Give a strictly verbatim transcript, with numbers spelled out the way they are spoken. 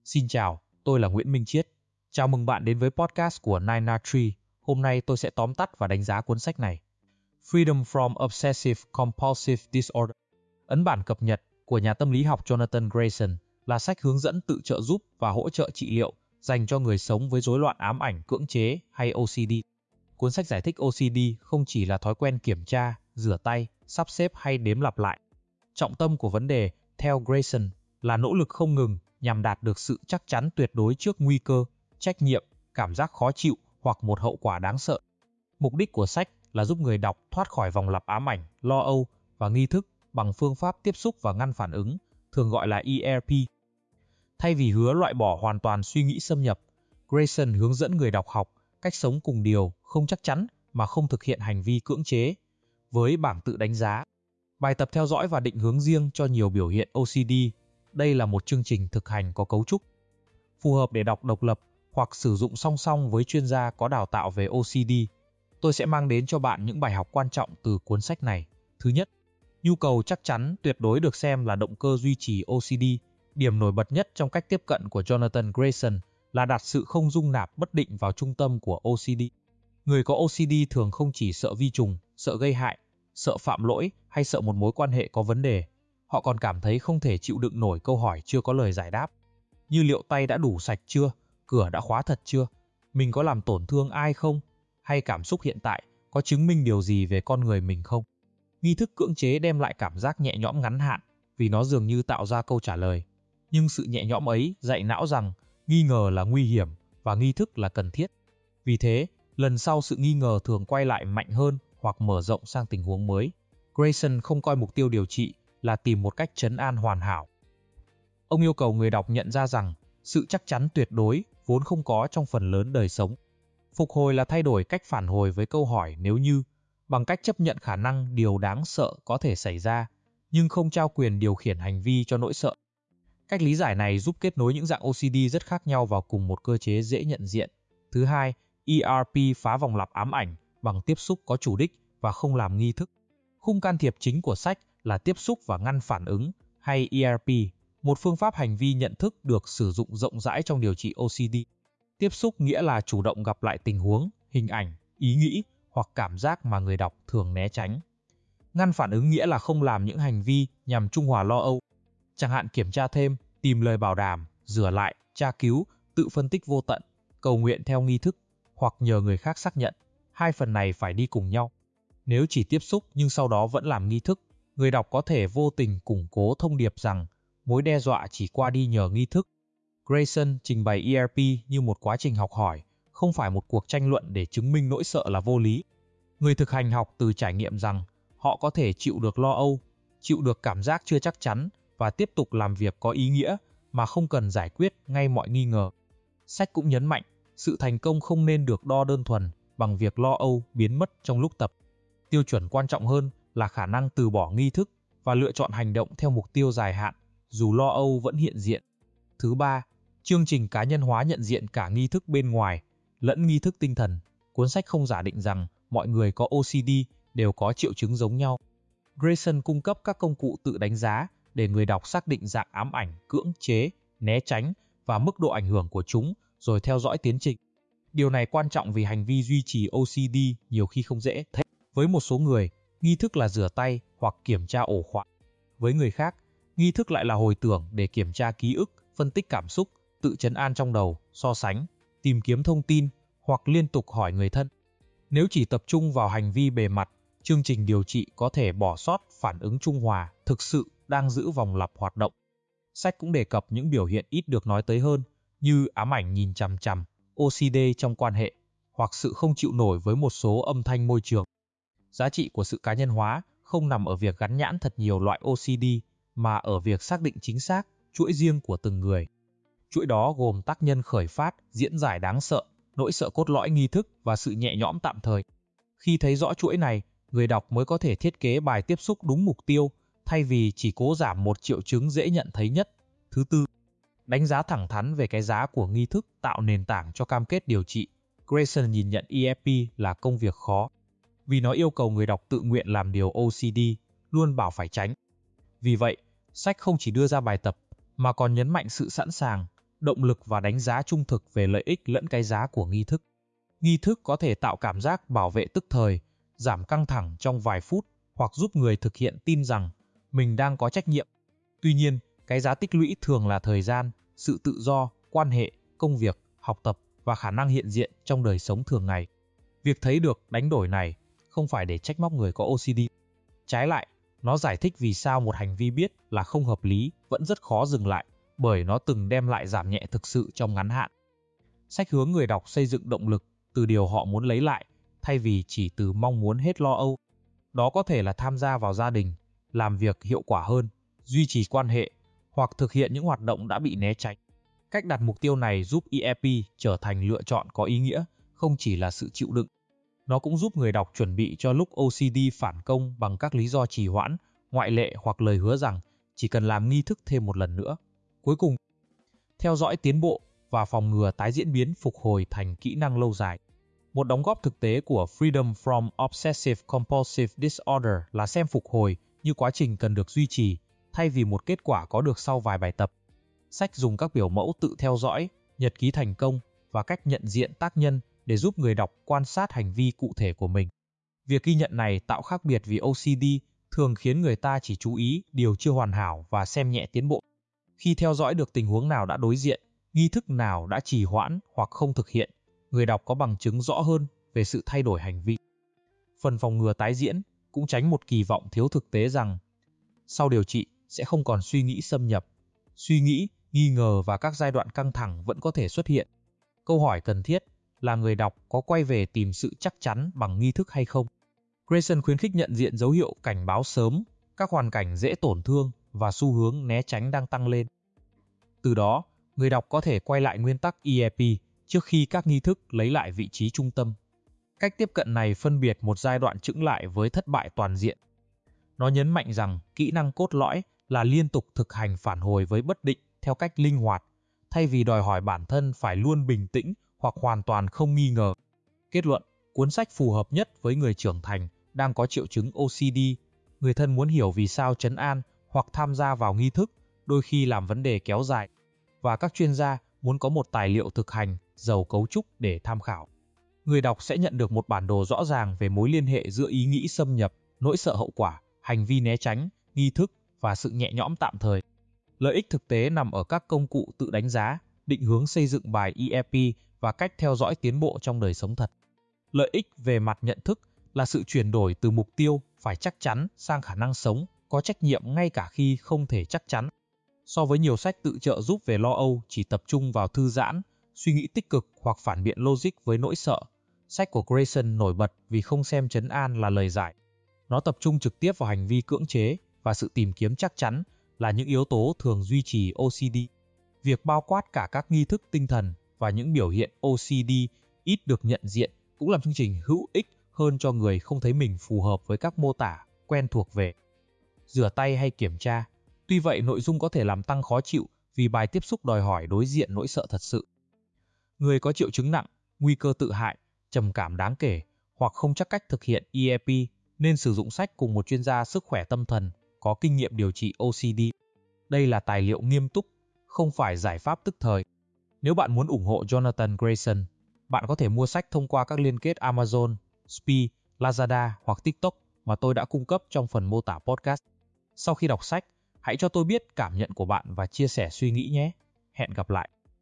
Xin chào, tôi là Nguyễn Minh Chiết. Chào mừng bạn đến với podcast của Nine Nine Tree. Hôm nay tôi sẽ tóm tắt và đánh giá cuốn sách này. Freedom from Obsessive Compulsive Disorder. Ấn bản cập nhật của nhà tâm lý học Jonathan Grayson là sách hướng dẫn tự trợ giúp và hỗ trợ trị liệu dành cho người sống với rối loạn ám ảnh cưỡng chế hay O C D. Cuốn sách giải thích O C D không chỉ là thói quen kiểm tra, rửa tay, sắp xếp hay đếm lặp lại. Trọng tâm của vấn đề, theo Grayson, là nỗ lực không ngừng nhằm đạt được sự chắc chắn tuyệt đối trước nguy cơ, trách nhiệm, cảm giác khó chịu hoặc một hậu quả đáng sợ. Mục đích của sách là giúp người đọc thoát khỏi vòng lặp ám ảnh, lo âu và nghi thức bằng phương pháp tiếp xúc và ngăn phản ứng, thường gọi là E R P. Thay vì hứa loại bỏ hoàn toàn suy nghĩ xâm nhập, Grayson hướng dẫn người đọc học cách sống cùng điều không chắc chắn mà không thực hiện hành vi cưỡng chế. Với bảng tự đánh giá, bài tập theo dõi và định hướng riêng cho nhiều biểu hiện O C D, đây là một chương trình thực hành có cấu trúc phù hợp để đọc độc lập hoặc sử dụng song song với chuyên gia có đào tạo về O C D. Tôi sẽ mang đến cho bạn những bài học quan trọng từ cuốn sách này. Thứ nhất, nhu cầu chắc chắn tuyệt đối được xem là động cơ duy trì O C D. Điểm nổi bật nhất trong cách tiếp cận của Jonathan Grayson là đặt sự không dung nạp bất định vào trung tâm của O C D. Người có O C D thường không chỉ sợ vi trùng, sợ gây hại, sợ phạm lỗi hay sợ một mối quan hệ có vấn đề. Họ còn cảm thấy không thể chịu đựng nổi câu hỏi chưa có lời giải đáp. Như liệu tay đã đủ sạch chưa? Cửa đã khóa thật chưa? Mình có làm tổn thương ai không? Hay cảm xúc hiện tại có chứng minh điều gì về con người mình không? Nghi thức cưỡng chế đem lại cảm giác nhẹ nhõm ngắn hạn vì nó dường như tạo ra câu trả lời. Nhưng sự nhẹ nhõm ấy dạy não rằng nghi ngờ là nguy hiểm và nghi thức là cần thiết. Vì thế, lần sau sự nghi ngờ thường quay lại mạnh hơn hoặc mở rộng sang tình huống mới. Grayson không coi mục tiêu điều trị là tìm một cách trấn an hoàn hảo. Ông yêu cầu người đọc nhận ra rằng sự chắc chắn tuyệt đối vốn không có trong phần lớn đời sống. Phục hồi là thay đổi cách phản hồi với câu hỏi nếu như, bằng cách chấp nhận khả năng điều đáng sợ có thể xảy ra, nhưng không trao quyền điều khiển hành vi cho nỗi sợ. Cách lý giải này giúp kết nối những dạng O C D rất khác nhau vào cùng một cơ chế dễ nhận diện. Thứ hai, E R P phá vòng lặp ám ảnh bằng tiếp xúc có chủ đích và không làm nghi thức. Khung can thiệp chính của sách là tiếp xúc và ngăn phản ứng, hay E R P, một phương pháp hành vi nhận thức được sử dụng rộng rãi trong điều trị O C D. Tiếp xúc nghĩa là chủ động gặp lại tình huống, hình ảnh, ý nghĩ hoặc cảm giác mà người đọc thường né tránh. Ngăn phản ứng nghĩa là không làm những hành vi nhằm trung hòa lo âu, chẳng hạn kiểm tra thêm, tìm lời bảo đảm, rửa lại, tra cứu, tự phân tích vô tận, cầu nguyện theo nghi thức, hoặc nhờ người khác xác nhận. Hai phần này phải đi cùng nhau. Nếu chỉ tiếp xúc nhưng sau đó vẫn làm nghi thức, người đọc có thể vô tình củng cố thông điệp rằng mối đe dọa chỉ qua đi nhờ nghi thức. Grayson trình bày E R P như một quá trình học hỏi, không phải một cuộc tranh luận để chứng minh nỗi sợ là vô lý. Người thực hành học từ trải nghiệm rằng họ có thể chịu được lo âu, chịu được cảm giác chưa chắc chắn và tiếp tục làm việc có ý nghĩa mà không cần giải quyết ngay mọi nghi ngờ. Sách cũng nhấn mạnh, sự thành công không nên được đo đơn thuần bằng việc lo âu biến mất trong lúc tập. Tiêu chuẩn quan trọng hơn là khả năng từ bỏ nghi thức và lựa chọn hành động theo mục tiêu dài hạn, dù lo âu vẫn hiện diện. Thứ ba, chương trình cá nhân hóa nhận diện cả nghi thức bên ngoài lẫn nghi thức tinh thần. Cuốn sách không giả định rằng mọi người có O C D đều có triệu chứng giống nhau. Grayson cung cấp các công cụ tự đánh giá để người đọc xác định dạng ám ảnh, cưỡng chế, né tránh và mức độ ảnh hưởng của chúng, rồi theo dõi tiến trình. Điều này quan trọng vì hành vi duy trì O C D nhiều khi không dễ thấy. Với một số người, nghi thức là rửa tay hoặc kiểm tra ổ khóa. Với người khác, nghi thức lại là hồi tưởng để kiểm tra ký ức, phân tích cảm xúc, tự trấn an trong đầu, so sánh, tìm kiếm thông tin hoặc liên tục hỏi người thân. Nếu chỉ tập trung vào hành vi bề mặt, chương trình điều trị có thể bỏ sót phản ứng trung hòa thực sự đang giữ vòng lặp hoạt động. Sách cũng đề cập những biểu hiện ít được nói tới hơn, như ám ảnh nhìn chằm chằm, O C D trong quan hệ, hoặc sự không chịu nổi với một số âm thanh môi trường. Giá trị của sự cá nhân hóa không nằm ở việc gắn nhãn thật nhiều loại O C D, mà ở việc xác định chính xác chuỗi riêng của từng người. Chuỗi đó gồm tác nhân khởi phát, diễn giải đáng sợ, nỗi sợ cốt lõi nghi thức và sự nhẹ nhõm tạm thời. Khi thấy rõ chuỗi này, người đọc mới có thể thiết kế bài tiếp xúc đúng mục tiêu, thay vì chỉ cố giảm một triệu chứng dễ nhận thấy nhất. Thứ tư, đánh giá thẳng thắn về cái giá của nghi thức tạo nền tảng cho cam kết điều trị. Grayson nhìn nhận E R P là công việc khó, vì nó yêu cầu người đọc tự nguyện làm điều O C D luôn bảo phải tránh. Vì vậy, sách không chỉ đưa ra bài tập, mà còn nhấn mạnh sự sẵn sàng, động lực và đánh giá trung thực về lợi ích lẫn cái giá của nghi thức. Nghi thức có thể tạo cảm giác bảo vệ tức thời, giảm căng thẳng trong vài phút hoặc giúp người thực hiện tin rằng mình đang có trách nhiệm. Tuy nhiên, cái giá tích lũy thường là thời gian, sự tự do, quan hệ, công việc, học tập và khả năng hiện diện trong đời sống thường ngày. Việc thấy được đánh đổi này không phải để trách móc người có ô xê đê. Trái lại, nó giải thích vì sao một hành vi biết là không hợp lý vẫn rất khó dừng lại, bởi nó từng đem lại giảm nhẹ thực sự trong ngắn hạn. Sách hướng người đọc xây dựng động lực từ điều họ muốn lấy lại, thay vì chỉ từ mong muốn hết lo âu. Đó có thể là tham gia vào gia đình, làm việc hiệu quả hơn, duy trì quan hệ, hoặc thực hiện những hoạt động đã bị né tránh. Cách đặt mục tiêu này giúp e ép pê trở thành lựa chọn có ý nghĩa, không chỉ là sự chịu đựng. Nó cũng giúp người đọc chuẩn bị cho lúc ô xê đê phản công bằng các lý do trì hoãn, ngoại lệ hoặc lời hứa rằng chỉ cần làm nghi thức thêm một lần nữa. Cuối cùng, theo dõi tiến bộ và phòng ngừa tái diễn biến phục hồi thành kỹ năng lâu dài. Một đóng góp thực tế của Freedom from Obsessive Compulsive Disorder là xem phục hồi như quá trình cần được duy trì, thay vì một kết quả có được sau vài bài tập. Sách dùng các biểu mẫu tự theo dõi, nhật ký thành công và cách nhận diện tác nhân để giúp người đọc quan sát hành vi cụ thể của mình. Việc ghi nhận này tạo khác biệt vì ô xê đê thường khiến người ta chỉ chú ý điều chưa hoàn hảo và xem nhẹ tiến bộ. Khi theo dõi được tình huống nào đã đối diện, nghi thức nào đã trì hoãn hoặc không thực hiện, người đọc có bằng chứng rõ hơn về sự thay đổi hành vi. Phần phòng ngừa tái diễn cũng tránh một kỳ vọng thiếu thực tế rằng sau điều trị sẽ không còn suy nghĩ xâm nhập. Suy nghĩ, nghi ngờ và các giai đoạn căng thẳng vẫn có thể xuất hiện. Câu hỏi cần thiết là người đọc có quay về tìm sự chắc chắn bằng nghi thức hay không. Grayson khuyến khích nhận diện dấu hiệu cảnh báo sớm, các hoàn cảnh dễ tổn thương và xu hướng né tránh đang tăng lên. Từ đó, người đọc có thể quay lại nguyên tắc e ép pê trước khi các nghi thức lấy lại vị trí trung tâm. Cách tiếp cận này phân biệt một giai đoạn chững lại với thất bại toàn diện. Nó nhấn mạnh rằng kỹ năng cốt lõi là liên tục thực hành phản hồi với bất định theo cách linh hoạt, thay vì đòi hỏi bản thân phải luôn bình tĩnh hoặc hoàn toàn không nghi ngờ. Kết luận, cuốn sách phù hợp nhất với người trưởng thành đang có triệu chứng ô xê đê, người thân muốn hiểu vì sao trấn an hoặc tham gia vào nghi thức, đôi khi làm vấn đề kéo dài, và các chuyên gia muốn có một tài liệu thực hành giàu cấu trúc để tham khảo. Người đọc sẽ nhận được một bản đồ rõ ràng về mối liên hệ giữa ý nghĩ xâm nhập, nỗi sợ hậu quả, hành vi né tránh, nghi thức và sự nhẹ nhõm tạm thời. Lợi ích thực tế nằm ở các công cụ tự đánh giá, định hướng xây dựng bài e ép pê và cách theo dõi tiến bộ trong đời sống thật. Lợi ích về mặt nhận thức là sự chuyển đổi từ mục tiêu phải chắc chắn sang khả năng sống, có trách nhiệm ngay cả khi không thể chắc chắn. So với nhiều sách tự trợ giúp về lo âu chỉ tập trung vào thư giãn, suy nghĩ tích cực hoặc phản biện logic với nỗi sợ, sách của Grayson nổi bật vì không xem trấn an là lời giải. Nó tập trung trực tiếp vào hành vi cưỡng chế và sự tìm kiếm chắc chắn là những yếu tố thường duy trì ô xê đê. Việc bao quát cả các nghi thức tinh thần và những biểu hiện ô xê đê ít được nhận diện cũng làm chương trình hữu ích hơn cho người không thấy mình phù hợp với các mô tả quen thuộc về rửa tay hay kiểm tra. Tuy vậy, nội dung có thể làm tăng khó chịu vì bài tiếp xúc đòi hỏi đối diện nỗi sợ thật sự. Người có triệu chứng nặng, nguy cơ tự hại, trầm cảm đáng kể hoặc không chắc cách thực hiện e ép pê nên sử dụng sách cùng một chuyên gia sức khỏe tâm thần có kinh nghiệm điều trị ô xê đê. Đây là tài liệu nghiêm túc, không phải giải pháp tức thời. Nếu bạn muốn ủng hộ Jonathan Grayson, bạn có thể mua sách thông qua các liên kết Amazon, Spee, Lazada hoặc TikTok mà tôi đã cung cấp trong phần mô tả podcast. Sau khi đọc sách, hãy cho tôi biết cảm nhận của bạn và chia sẻ suy nghĩ nhé. Hẹn gặp lại.